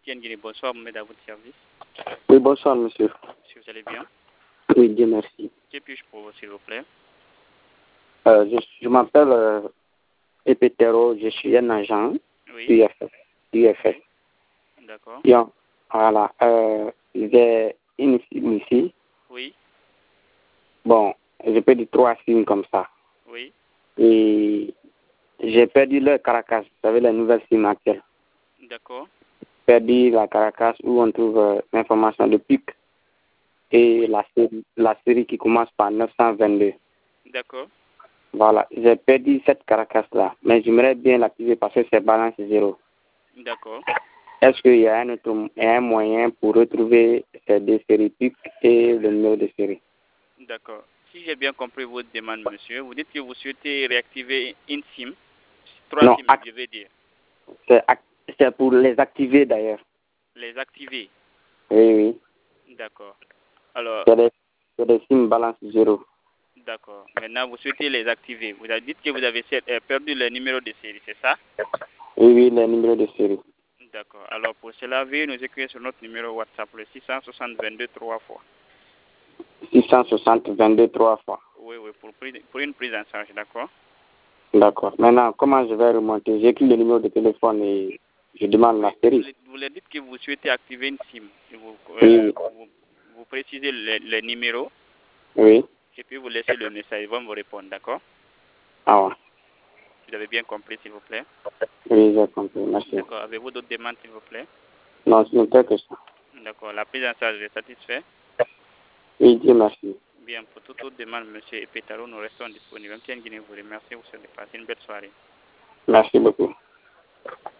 MTN Guinée. Bonsoir, Mohamed, à votre service. Oui, bonsoir, monsieur. Monsieur, vous allez bien? Oui, Dieu merci. Que puis-je pour vous, s'il vous plaît? Je m'appelle Epetero, je suis un agent Oui. UFS. D'accord. Bien, voilà. J'ai une SIM ici. Oui. Bon, je peux dire 3 SIM comme ça. Oui. Et j'ai perdu le Caracas, vous savez, la nouvelle SIM actuelle. D'accord. Perdu la Caracas où on trouve l'information de PIC et la série qui commence par 922. D'accord. Voilà, j'ai perdu cette Caracas-là, mais j'aimerais bien l'activer parce que c'est balance 0. D'accord. Est-ce qu'il y a un moyen pour retrouver ces deux séries PIC et le numéro de série? D'accord. Si j'ai bien compris votre demande, monsieur, vous dites que vous souhaitez réactiver une SIM. 3 Non, SIM, je vais dire. c'est pour les activer d'ailleurs. Les activer. Oui, oui. D'accord. Alors, C'est des SIM balance 0. d'accord. Maintenant, vous souhaitez les activer. Vous avez dit que vous avez perdu le numéro de série, c'est ça? Oui, oui, le numéro de série. D'accord. Alors, pour cela, veuillez nous écrire sur notre numéro WhatsApp, le 660 22 3 fois. 660 22 3 fois. Oui, oui, pour une prise en charge, d'accord? D'accord. Maintenant, comment je vais remonter? J'écris le numéro de téléphone et je demande la série. Vous leur dites que vous souhaitez activer une SIM. Oui. Vous précisez le numéro. Oui. Et puis vous laissez le message. Ils vont vous répondre, d'accord? Ah ouais. Vous avez bien compris, s'il vous plaît? Oui, j'ai compris. Merci. D'accord. Avez-vous d'autres demandes, s'il vous plaît? Non, ce n'était que ça. D'accord. La prise en charge est satisfaite? Oui, Dieu merci. Bien, pour toute autre demande, monsieur Epetaro, nous restons disponibles. MTN Guinée vous remercie. Vous souhaite de passer une belle soirée. Merci beaucoup.